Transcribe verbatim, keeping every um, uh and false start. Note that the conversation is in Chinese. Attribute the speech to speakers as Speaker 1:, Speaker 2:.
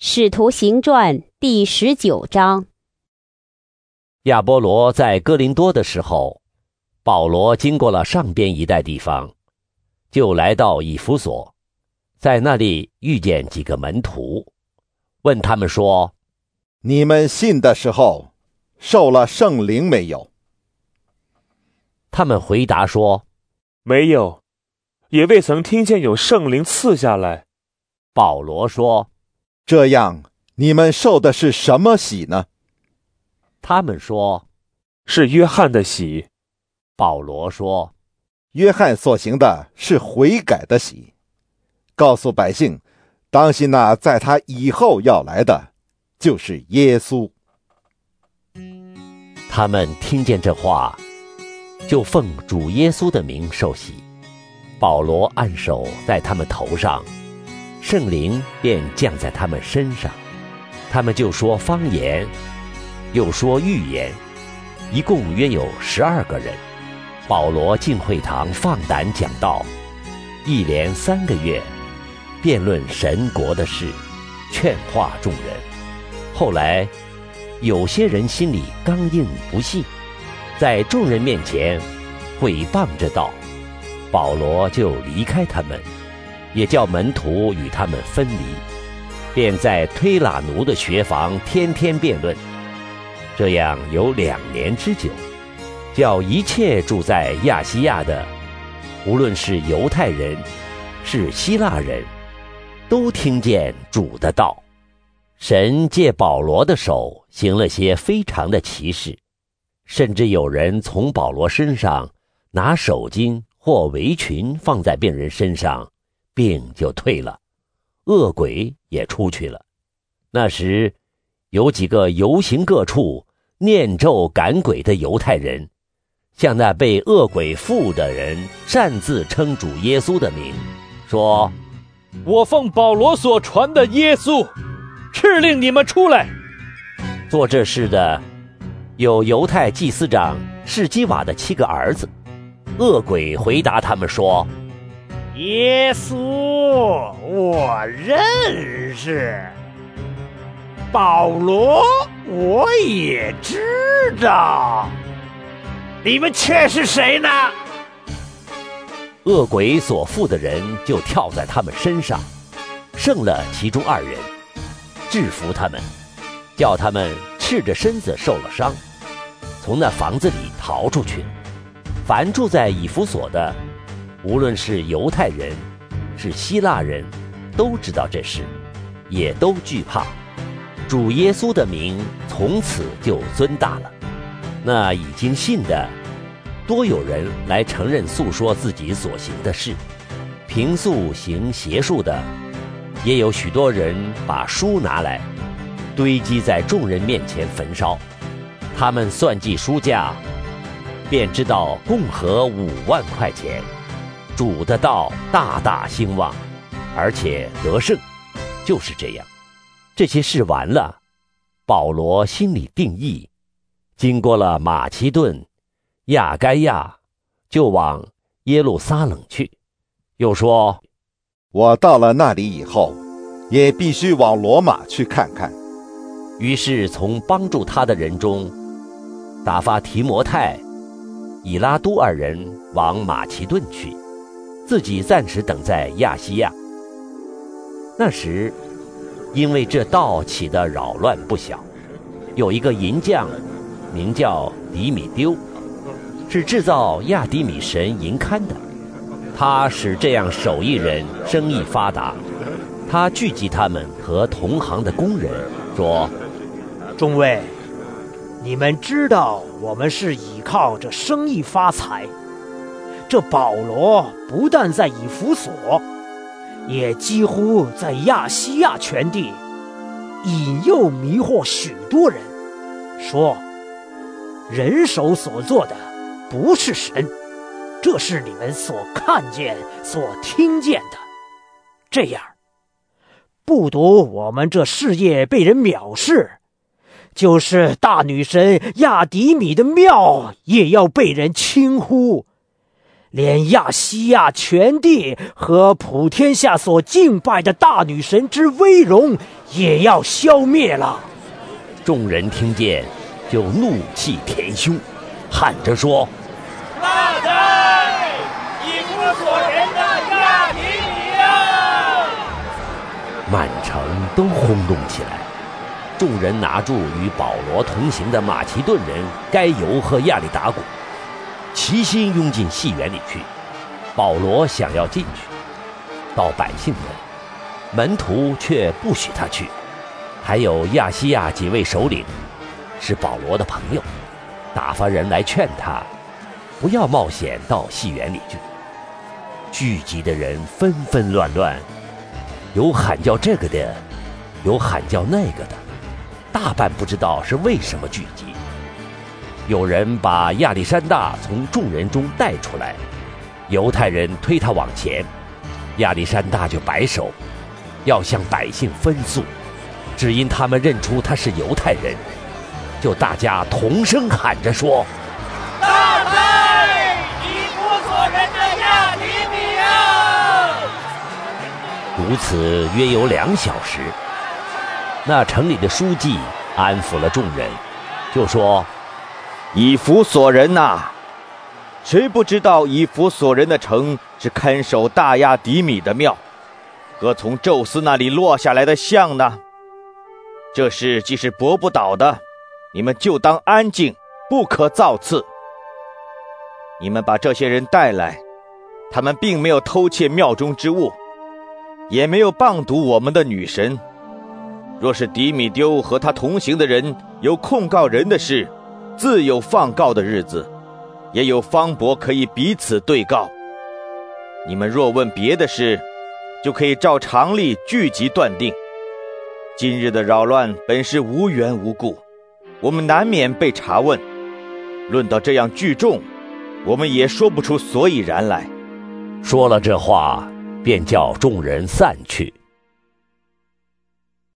Speaker 1: 使徒行传第十九章。
Speaker 2: 亚波罗在哥林多的时候，保罗经过了上边一带地方，就来到以弗所，在那里遇见几个门徒，问他们说：
Speaker 3: 你们信的时候受了圣灵没有？
Speaker 2: 他们回答说：
Speaker 4: 没有，也未曾听见有圣灵赐下来。
Speaker 2: 保罗说：
Speaker 3: 这样你们受的是什么洗呢？
Speaker 2: 他们说：
Speaker 4: 是约翰的洗。
Speaker 2: 保罗说：
Speaker 3: 约翰所行的是悔改的洗，告诉百姓，当心那在他以后要来的，就是耶稣。
Speaker 2: 他们听见这话，就奉主耶稣的名受洗。保罗按手在他们头上，圣灵便降在他们身上，他们就说方言，又说预言，一共约有十二个人。保罗进会堂放胆讲道，一连三个月，辩论神国的事，劝化众人。后来有些人心里刚硬不信，在众人面前毁谤这道，保罗就离开他们，也叫门徒与他们分离，便在推喇奴的学房天天辩论，这样有两年之久，叫一切住在亚细亚的，无论是犹太人是希腊人，都听见主的道。神借保罗的手行了些非常的奇事，甚至有人从保罗身上拿手巾或围裙放在病人身上，病就退了，恶鬼也出去了。那时有几个游行各处念咒赶鬼的犹太人，向那被恶鬼附的人擅自称主耶稣的名，说：
Speaker 5: 我奉保罗所传的耶稣，敕令你们出来。
Speaker 2: 做这事的有犹太祭司长士基瓦的七个儿子。恶鬼回答他们说：
Speaker 6: 耶稣我认识，保罗我也知道，你们却是谁呢？
Speaker 2: 恶鬼所附的人就跳在他们身上，胜了其中二人，制服他们，叫他们赤着身子受了伤，从那房子里逃出去。凡住在以弗所的，无论是犹太人是希腊人，都知道这事，也都惧怕。主耶稣的名从此就尊大了。那已经信的，多有人来承认诉说自己所行的事。平素行邪术的，也有许多人把书拿来堆积在众人面前焚烧。他们算计书价，便知道共合五万块钱。主的道大大兴旺，而且得胜。就是这样，这些事完了，保罗心里定意，经过了马其顿、亚该亚，就往耶路撒冷去。又说：
Speaker 3: 我到了那里以后，也必须往罗马去看看。
Speaker 2: 于是从帮助他的人中打发提摩太、以拉都二人往马其顿去，自己暂时等在亚细亚。那时因为这道起的扰乱不小，有一个银匠名叫迪米丢，是制造亚迪米神银龛的，他使这样手艺人生意发达。他聚集他们和同行的工人，说：
Speaker 6: 众位，你们知道我们是倚靠着生意发财，这保罗不但在以弗所，也几乎在亚细亚全地引诱迷惑许多人，说人手所做的不是神，这是你们所看见所听见的。这样不独我们这事业被人藐视，就是大女神亚迪米的庙也要被人轻忽， 连亚细亚全地和普天下所敬拜的大女神之威荣也要消灭了。”
Speaker 2: 众人听见，就怒气填胸，喊着说：“
Speaker 7: 大哉！以弗所人的亚提米啊！”
Speaker 2: 满城都轰动起来。众人拿住与保罗同行的马其顿人该犹和亚里达古，齐心拥进戏园里去。保罗想要进去，到百姓那，门徒却不许他去。还有亚细亚几位首领，是保罗的朋友，打发人来劝他，不要冒险到戏园里去。聚集的人纷纷乱乱，有喊叫这个的，有喊叫那个的，大半不知道是为什么聚集。有人把亚历山大从众人中带出来，犹太人推他往前，亚历山大就摆手，要向百姓分诉，只因他们认出他是犹太人，就大家同声喊着说：“
Speaker 7: 大哉！以弗所人的亚提米啊！”
Speaker 2: 如此约有两小时，那城里的书记安抚了众人，就说：“
Speaker 8: 以弗所人呐、啊，谁不知道以弗所人的城是看守大亚底米的庙，和从宙斯那里落下来的像呢？这事既是驳不倒的，你们就当安静，不可造次。你们把这些人带来，他们并没有偷窃庙中之物，也没有谤读我们的女神。若是底米丢和他同行的人有控告人的事，自有放告的日子，也有方伯可以彼此对告。你们若问别的事，就可以照常例聚集断定。今日的扰乱本是无缘无故，我们难免被查问。论到这样聚众，我们也说不出所以然来。”
Speaker 2: 说了这话，便叫众人散去。